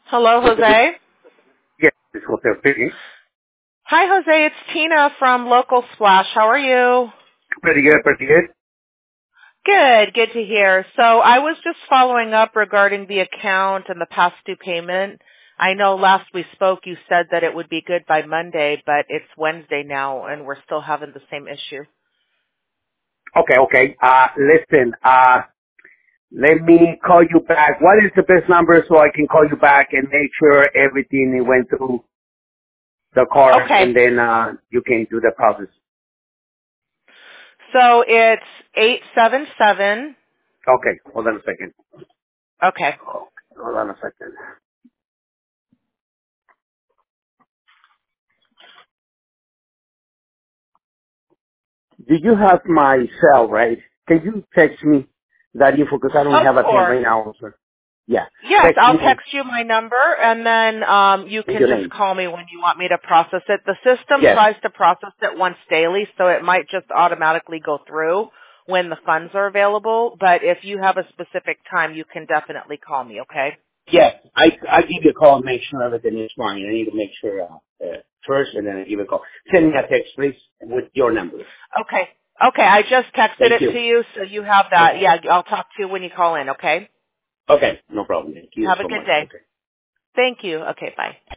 Hello, Jose. Yes, it's Jose speaking. Hi, Jose. It's Tina from Local Splash. How are you? Pretty good, pretty good. Good. Good to hear. So I was just following up regarding the account and the past due payment. I know last we spoke you said that it would be good by Monday, but it's Wednesday now and we're still having the same issue. Okay. Listen, let me call you back. What is the best number so I can call you back and make sure everything went through the card Okay. and then you can do the process? So it's 877. Okay, hold on a second. Okay. Oh, hold on a second. Do you have my cell, right? Can you text me that info because I don't Of have a pen course. right now, sir. Yeah, Yes, text I'll me text you my number, and then you and can your just name. call me when you want me to process it. The system Yes. tries to process it once daily, so it might just automatically go through when the funds are available. But if you have a specific time, you can definitely call me, okay? Yes, I give you a call and make sure everything is fine. I need to make sure first, and then I give you a call. Send me a text, please, with your number. Okay. Okay, I just texted Thank it you. to you, so you have that. Okay. Yeah, I'll talk to you when you call in, okay? Okay, no problem. Thank you Have a so good much. day. Okay. Thank you. Okay, bye.